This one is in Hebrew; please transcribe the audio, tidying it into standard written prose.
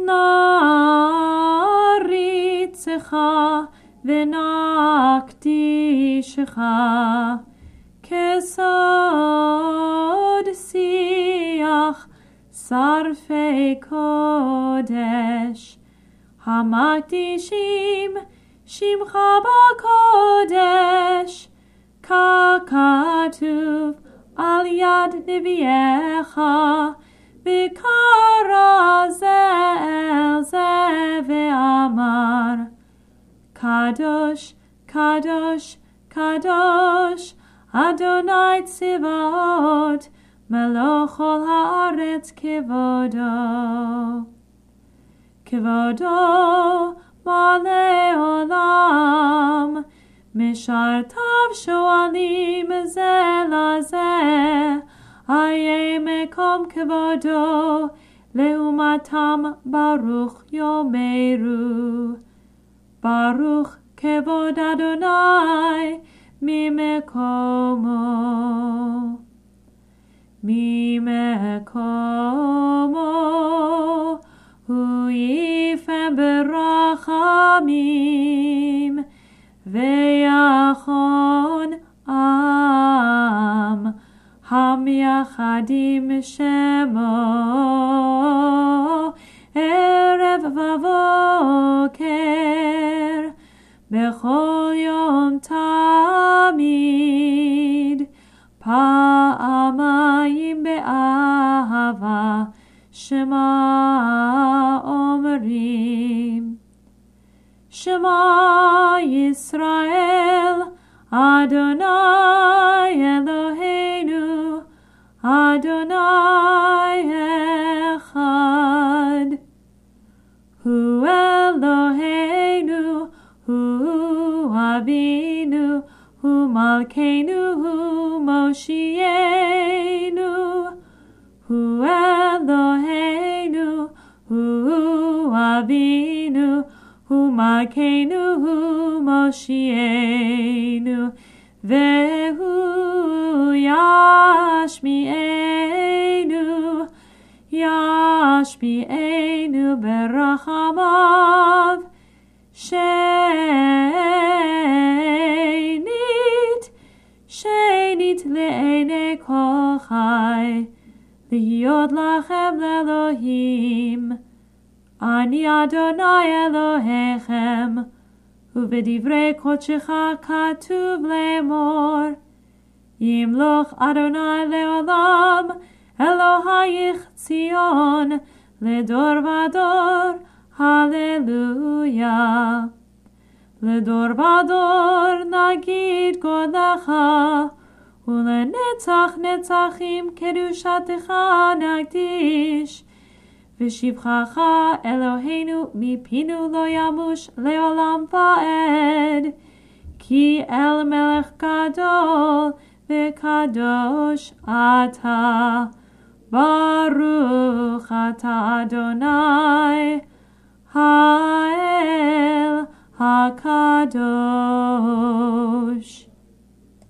נעריצך ונקדישך כסוד שיח שרפי קודש, המקדישים שמך בקודש, ככתוב על יד נביאך, וקרא זה אל זה ואמר, קדוש, קדוש, קדוש, אדוני צבאות, מלוך כל הארץ כבודו. כבודו מלא עולם, משרתיו שואלים זה לזה, איה מקום כבודו, לעומתם ברוך יאמרו. ברוך כבוד אדוני ממקומו. ממקומו הוא יפעם ברחמים, ויחון עם המייחדים שמו, ערב ובוקר בכל יום תמיד, פעמיים באהבה שמע אומרים. שמע ישראל, אדוני אלוהינו, אדוני אחד. הוא אלוהינו, הוא אבינו, הוא מלכנו, הוא מושיענו. הוא אלוהינו, הוא אבינו, הוא מלכנו, הוא מושיענו. והוא ישמיענו, ישמיענו ברחמיו. שנית לעיני כל חי, להיות לכם לאלוהים. אני אדוני אלוהיכם, ובדברי קודשך כתוב לאמור, ימלוך אדוני לעולם, אלוהיך ציון, לדור ודור, הללויה. לדור ודור נגיד גודלך, ולנצח נצחים קדושתך נקדיש. ושבחך אלוהינו מפינו לא ימוש לעולם ועד, כי אל מלך גדול וקדוש אתה. ברוך אתה אדוני האל הקדוש.